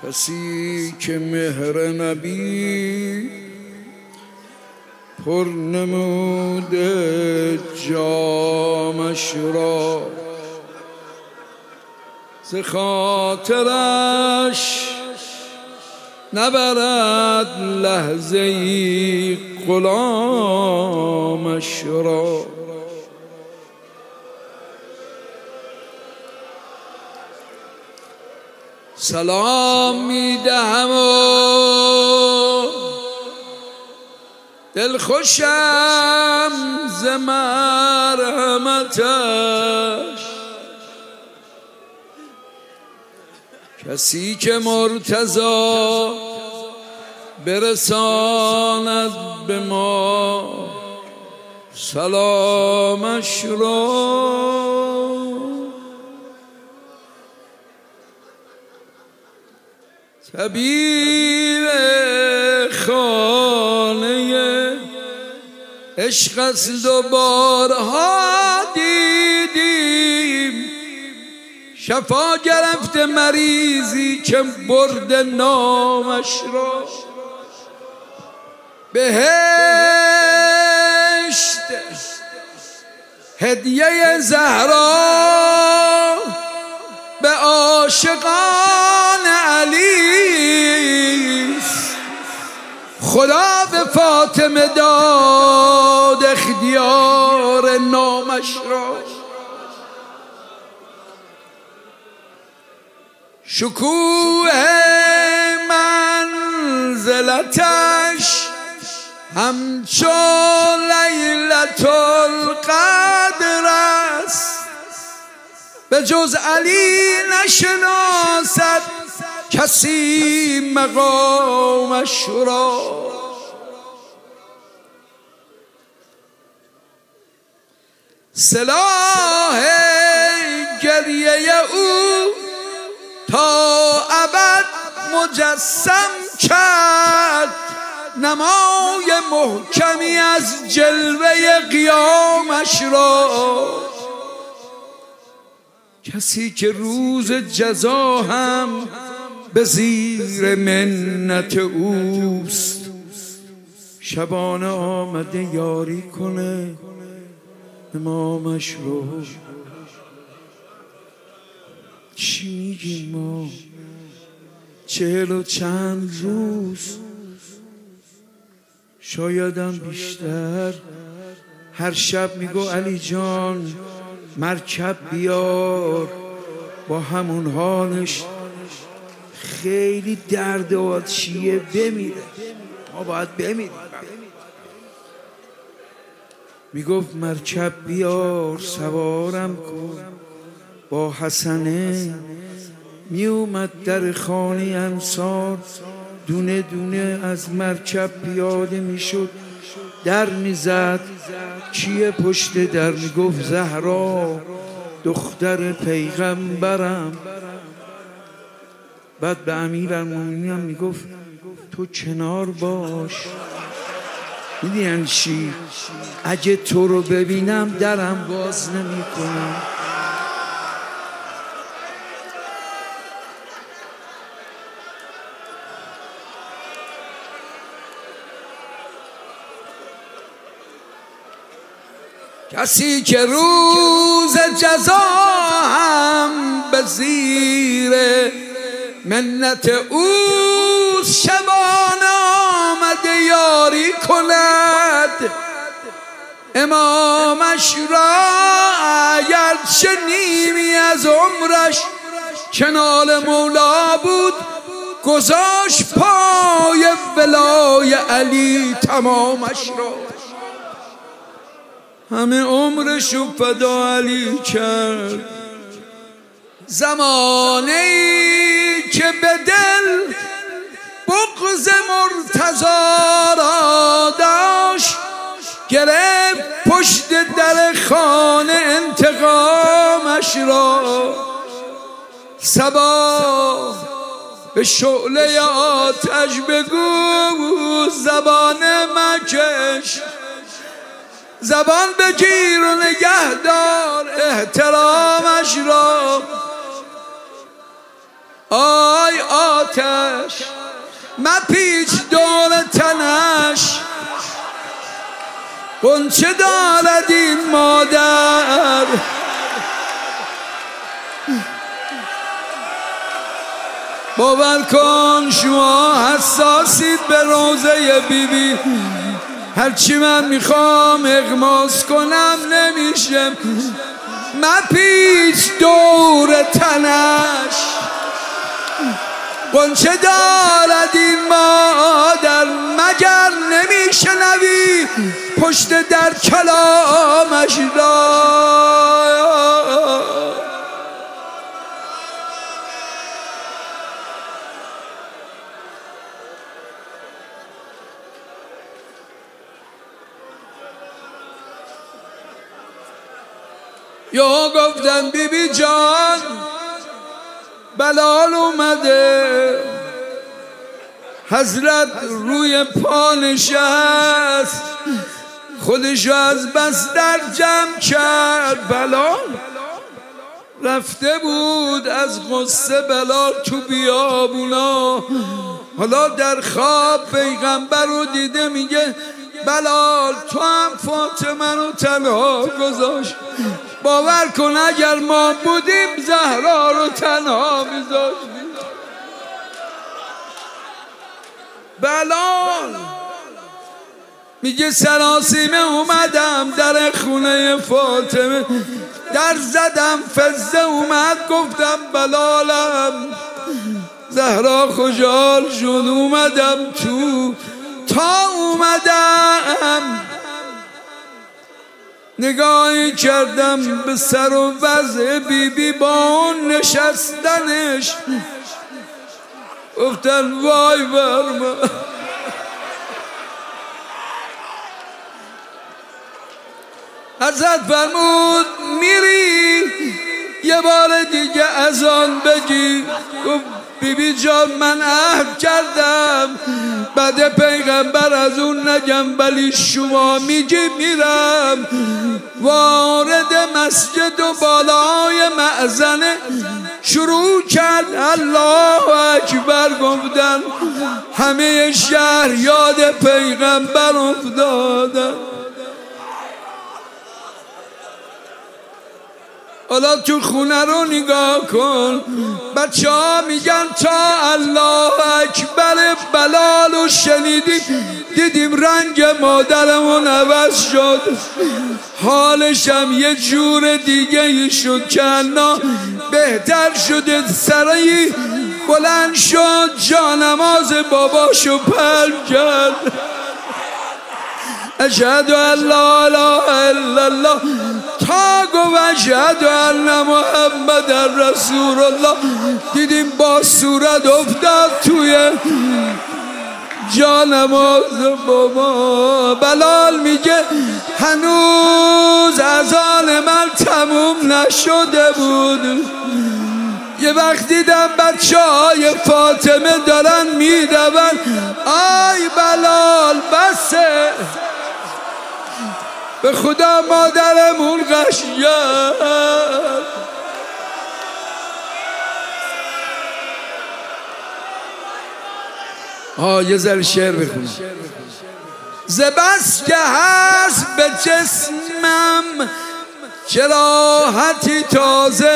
کسی که مهر نبی پر نموده جامش را، ز خاطرش نبرد لحظه ای غلامش را. سلام میدهم و دلخوشم ز مرحمتش، کسی که مرتضی برساند به ما سلامش را. طبیب خانه عشق است و بارها دیدیم، شفا گرفت مریضی که برد نامش را. بهشت هدیه زهرا به عاشقان علی، خدا به فاطمه داد اختیار نامش را. شکوه منزلتش همچون لیلة القدر است، به جز علی نشناسد کسی مقامش را. سلاح گریه او تا ابد مجسم کرد، نمای محکمی از جلوه قیامش را. کسی که روز جزا هم به زیر منت اوست، شبانه آمده یاری کنه امامش رو. چی میگیم ما 40 و چند روز، شایدم بیشتر، هر شب میگو علی جان مرکب بیار، با همون حالش خیلی درد آتشیه بمیره، ما باید بمیریم. میگفت مرکب بیار سوارم کن، با حسنه میومد در خانه انصار، دونه دونه از مرکب پیاده میشد، در میزد. کیه پشت در؟ میگفت زهرا دختر پیغمبرم. بعد به امیرالمومنین میگفت تو کنار باش. میدین چی؟ اگه تو رو ببینم درم باز نمی کنم. کسی که روز جزا هم به زیر منت اوست، شبانه آمده یاری کند امامش را. اگرچه نیمی از عمرش کنار مولا بود، گذاشت پای ولای علی تمامش را. همه عمرشو فدا علی کرد، زمانی که به دل بغض مرتضی را داشت، گرفت پشت در خانه انتقامش را. صبا به شعله آتش بگو زبان مکش، زبان بگیر و نگهدار احترامش را. آی آتش مپیچ دور تنش، غنچه دارد این مادر. باور کن شما حساسید به روضه بیبی، هرچی من میخوام اغماس کنم نمیشه. مپیچ دور تنش، غنچه دارد این مادر. مگر نمیشنوی پشت در کلامش یا گفتن بیبی جان بلال اومده، حضرت روی پا نشست، خودشو از بستر جمع کرد. بلال رفته بود از غصه بلال تو بیابونا، حالا در خواب پیغمبر رو دیده، میگه بلال تو هم فاطمه رو تنها گذاشت. باور کن اگر ما بودیم زهرا رو تنها میذاشتیم. بلال میگه سراسیمه اومدم در خونه فاطمه، در زدم فزه اومد، گفتم بلالم. زهرا خوشحال شد، اومدم تو. تا اومدم نگاهی کردم به سر و وضع بیبی با اون نشستنش، گفتن وای برما. حضرت فرمود میری یه بار دیگه اذان بگی. گفت بیبی جان من عهد کردم بعد پیغمبر از اون نگم، ولی شما میگی میرم. وارد مسجد و بالای مأذنه شروع کرد الله اکبر گفتن، همه شهر یاد پیغمبر افتادن. حالا تو خونه رو نگاه کن، بچه ها میگن تا الله اکبر بلال رو شنیدیم دیدیم رنگ مادرمون عوض شد، حالش هم یه جور دیگه ای شد که انا بهتر شده. سرایی بلند شد جانماز باباشو پرد کرد، اشهد ان لا اله الا الله، تا گفت اشهد ان محمد رسول الله دیدیم با صورت افتاد توی جانماز بابا. بلال میگه هنوز اذان من تموم نشده بود، یه وقت دیدم بچه های فاطمه دارن میدون. آی بلال بسه، به خدا مادرمون غشید. یه ذره شعر بخونم. زبست که هست به جسمم جراحتی تازه،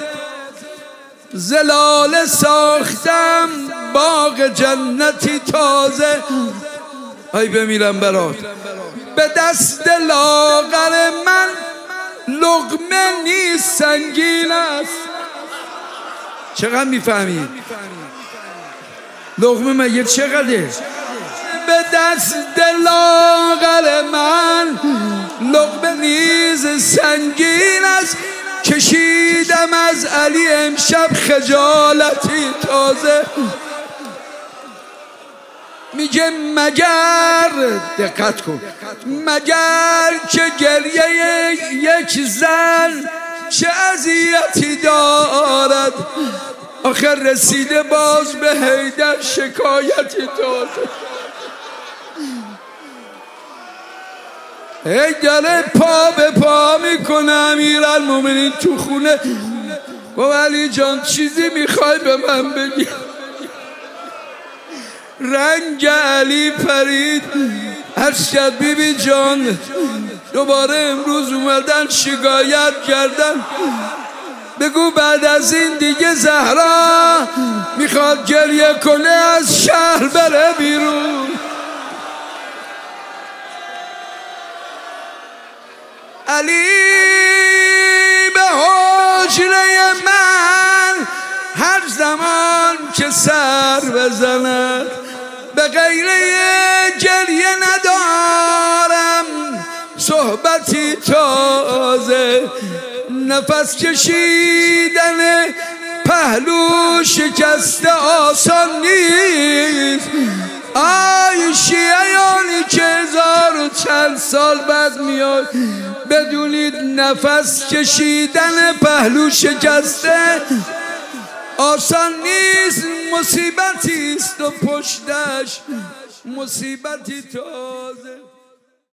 زلال ساختم باغ جنتی تازه. ای بمیرم برات، به دست لاغر من لقمه نیست سنگین است. چقدر میفهمید؟ لقمه مگه چقدر؟ به دست لاغر من لقمه نیز سنگین است، کشیدم از علی امشب خجالتی تازه. میگه مگر، دقت کن، مگر که گریه یک زن چه اذیتی دارد، آخر رسیده باز به حیدر شکایتی تازه. حیدر پا به پا میکنه امیرالمومنین تو خونه، و علی جان چیزی میخوای به من بگی؟ رنگ علی پرید. عرض کرد بی بی جان دوباره امروز اومدن شکایت کردن، بگو بعد از این دیگه زهرا میخواد گریه کنه از شهر بره بیرون. علی به حجره من هر زمان که سر بزند به غیر گریه ندارم صحبتی تازه، نفس کشیدن پهلو شکسته آسان نیست. آی شیعیانی که 1000 سال بعد میاد بدونید نفس کشیدن پهلو شکسته آسان نیست، مصیبتی است و پشتش مصیبتی تازه.